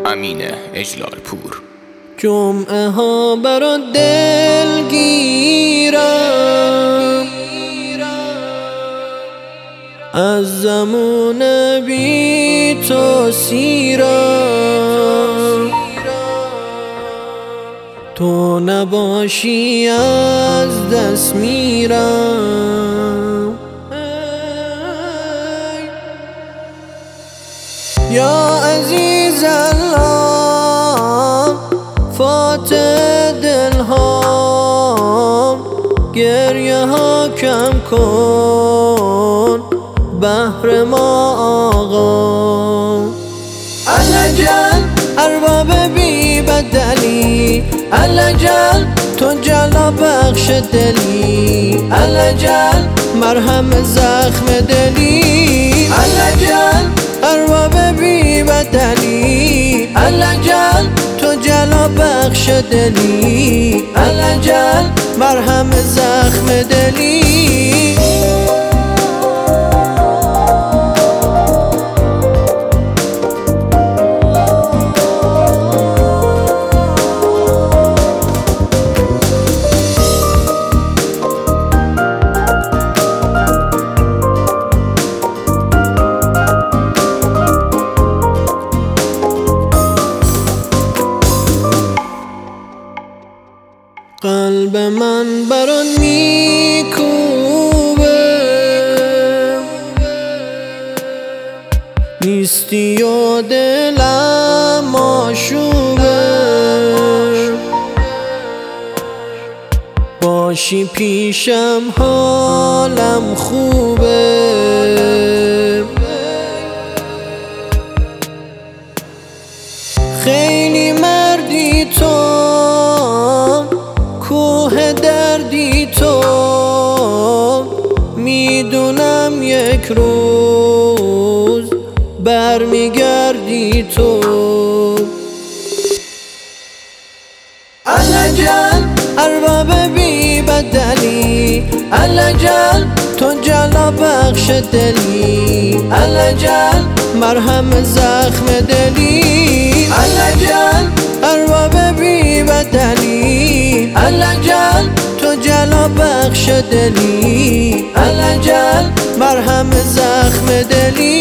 امین اجلالپور. جمعه ها برات دل گیرم، از زمان بی تو سیرم، تو نباشی از دست میرم. یا عزیز الله فاتح دلهام، گریه ها کم کن بهر ما آقا. الجل ارباب بی بدلی، الجل تو جلا بخش دلی، الجل مرهم زخم دلی، الجل ارباب بی بدلی، الجل تو جلا بخش دلی، الجل مرهم زخم دلی. قلب من برات میکوبه، نیستی و دلم آشوبه، باشی پیشم حالم خوبه. خیلی مردی تو، کوه دردی تو، میدونم یک روز برمیگردی تو. الجل ارباب بی بدلی، الجل تو جلا بخش دلی، الجل مرهم زخم دلی، الجل ارباب بی بدلی، الجل تو جلا بخش دلی، الجل مرهم زخم دلی.